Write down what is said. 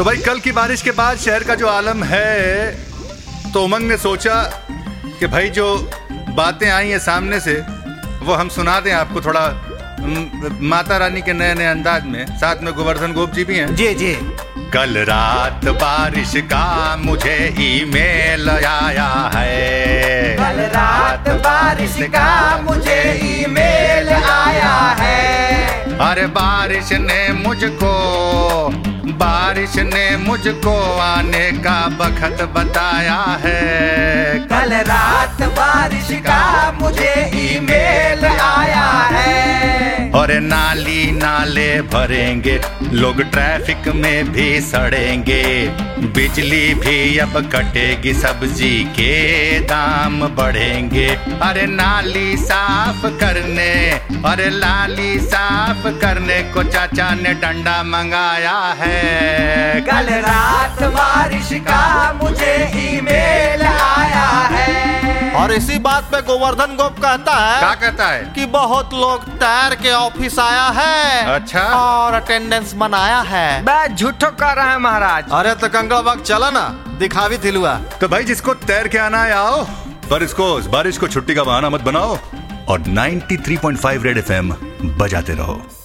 तो भाई कल की बारिश के बाद शहर का जो आलम है, तो उमंग ने सोचा कि भाई जो बातें आई हैं सामने से वो हम सुना दें आपको, थोड़ा माता रानी के नए नए अंदाज में। साथ में गोवर्धन गोप जी भी हैं। जी जी। कल रात बारिश का मुझे ईमेल आया है। कल रात बारिश का मुझे ईमेल आया है। अरे बारिश ने मुझको आने का बखत बताया है। कल रात बारिश का मुझे ईमेल आया है। और नाली नाले भरेंगे, लोग ट्रैफिक में भी सड़ेंगे, बिजली भी अब कटेगी, सब्जी के दाम बढ़ेंगे। अरे नाली साफ करने को चाचा ने डंडा मंगाया है। कल रात बारिश का मुझे ईमेल आया है। और इसी बात पे गोवर्धन गोप कहता है। क्या कहता है? कि बहुत लोग तैर के ऑफिस आया है। अच्छा। और अटेंडेंस बनाया है। बस झूठो कर रहा है महाराज। अरे तो कंगड़ बाग चला ना, दिखावी थिलुआ। तो भाई जिसको तैर के आना है आओ, पर इसको इस बारिश को छुट्टी का बहाना मत बनाओ और 93.5 रेड FM बजाते रहो।